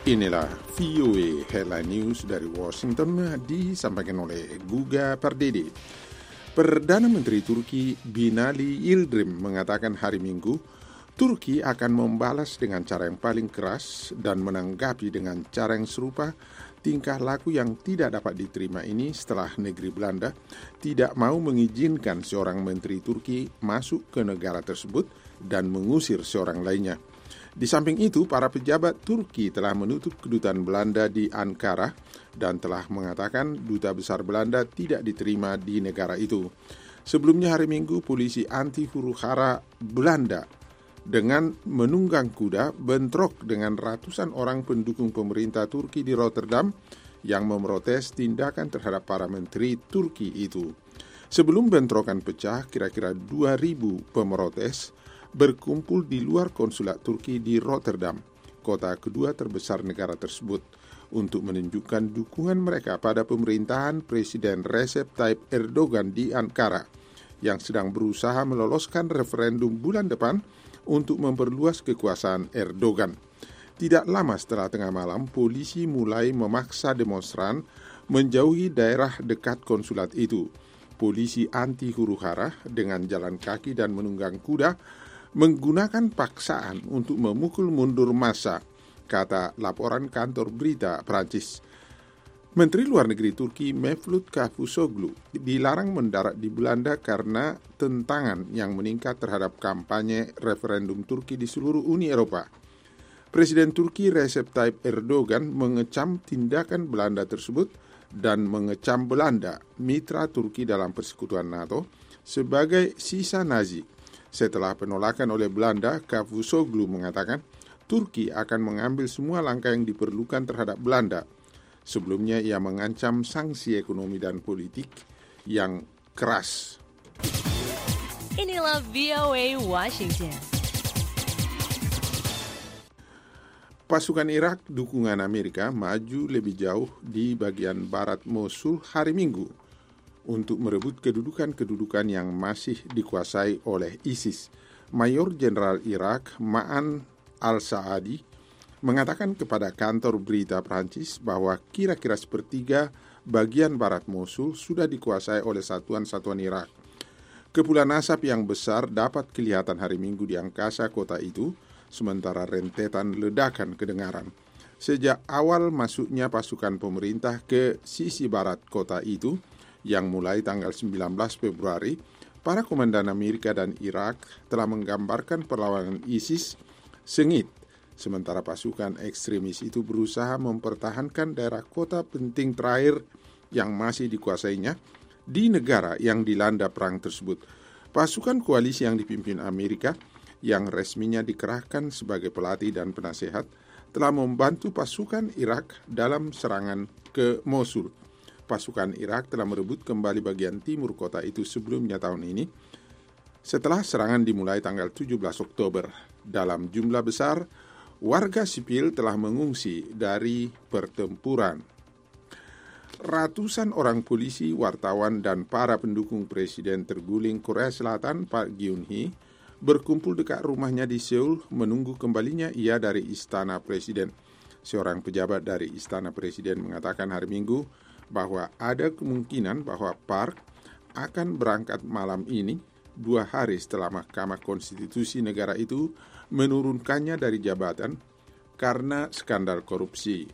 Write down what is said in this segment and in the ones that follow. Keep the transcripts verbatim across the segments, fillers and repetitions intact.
Inilah V O A Headline News dari Washington disampaikan oleh Guga Pardede. Perdana Menteri Turki Binali Yildirim mengatakan hari Minggu, Turki akan membalas dengan cara yang paling keras dan menanggapi dengan cara yang serupa tingkah laku yang tidak dapat diterima ini setelah negeri Belanda tidak mau mengizinkan seorang menteri Turki masuk ke negara tersebut dan mengusir seorang lainnya. Di samping itu, para pejabat Turki telah menutup kedutaan Belanda di Ankara dan telah mengatakan duta besar Belanda tidak diterima di negara itu. Sebelumnya hari Minggu, polisi anti huru-hara Belanda dengan menunggang kuda bentrok dengan ratusan orang pendukung pemerintah Turki di Rotterdam yang memprotes tindakan terhadap para menteri Turki itu. Sebelum bentrokan pecah, kira-kira dua ribu pemrotes berkumpul di luar konsulat Turki di Rotterdam, kota kedua terbesar negara tersebut, untuk menunjukkan dukungan mereka pada pemerintahan Presiden Recep Tayyip Erdogan di Ankara, yang sedang berusaha meloloskan referendum bulan depan untuk memperluas kekuasaan Erdogan. Tidak lama setelah tengah malam, polisi mulai memaksa demonstran menjauhi daerah dekat konsulat itu. Polisi anti huru-hara dengan jalan kaki dan menunggang kuda menggunakan paksaan untuk memukul mundur massa, kata laporan kantor berita Prancis. Menteri Luar Negeri Turki Mevlut Cavusoglu dilarang mendarat di Belanda karena tentangan yang meningkat terhadap kampanye referendum Turki di seluruh Uni Eropa. Presiden Turki Recep Tayyip Erdogan mengecam tindakan Belanda tersebut dan mengecam Belanda, mitra Turki dalam persekutuan NATO, sebagai sisa Nazi. Setelah penolakan oleh Belanda, Cavusoglu mengatakan Turki akan mengambil semua langkah yang diperlukan terhadap Belanda. Sebelumnya ia mengancam sanksi ekonomi dan politik yang keras. Inilah V O A Washington. Pasukan Irak dukungan Amerika maju lebih jauh di bagian barat Mosul hari Minggu untuk merebut kedudukan-kedudukan yang masih dikuasai oleh ISIS. Mayor Jenderal Irak Ma'an al-Sa'adi mengatakan kepada kantor berita Prancis bahwa kira-kira sepertiga bagian barat Mosul sudah dikuasai oleh satuan-satuan Irak. Kepulan asap yang besar dapat kelihatan hari Minggu di angkasa kota itu, sementara rentetan ledakan kedengaran. Sejak awal masuknya pasukan pemerintah ke sisi barat kota itu, yang mulai tanggal sembilan belas Februari, para komandan Amerika dan Irak telah menggambarkan perlawanan ISIS sengit, sementara pasukan ekstremis itu berusaha mempertahankan daerah kota penting terakhir yang masih dikuasainya di negara yang dilanda perang tersebut. Pasukan koalisi yang dipimpin Amerika, yang resminya dikerahkan sebagai pelatih dan penasehat, telah membantu pasukan Irak dalam serangan ke Mosul. Pasukan Irak telah merebut kembali bagian timur kota itu sebelumnya tahun ini, setelah serangan dimulai tanggal tujuh belas Oktober. Dalam jumlah besar, warga sipil telah mengungsi dari pertempuran. Ratusan orang polisi, wartawan, dan para pendukung presiden terguling Korea Selatan Park Geun-hye berkumpul dekat rumahnya di Seoul menunggu kembalinya ia dari Istana Presiden. Seorang pejabat dari Istana Presiden mengatakan hari Minggu bahwa ada kemungkinan bahwa Park akan berangkat malam ini, dua hari setelah Mahkamah Konstitusi negara itu menurunkannya dari jabatan karena skandal korupsi.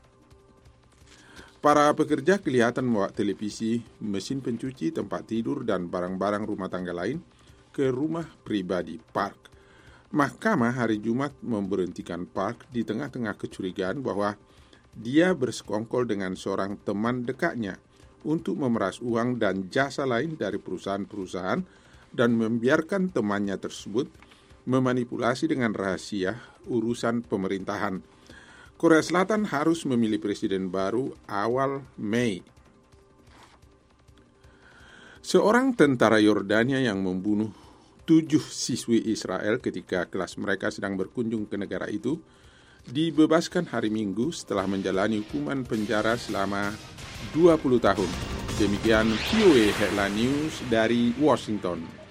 Para pekerja kelihatan membawa televisi, mesin pencuci, tempat tidur, dan barang-barang rumah tangga lain ke rumah pribadi Park. Mahkamah hari Jumat memberhentikan Park di tengah-tengah kecurigaan bahwa dia bersekongkol dengan seorang teman dekatnya untuk memeras uang dan jasa lain dari perusahaan-perusahaan dan membiarkan temannya tersebut memanipulasi dengan rahasia urusan pemerintahan. Korea Selatan harus memilih presiden baru awal Mei. Seorang tentara Yordania yang membunuh tujuh siswi Israel ketika kelas mereka sedang berkunjung ke negara itu dibebaskan hari Minggu setelah menjalani hukuman penjara selama dua puluh tahun. Demikian V O A Headline News dari Washington.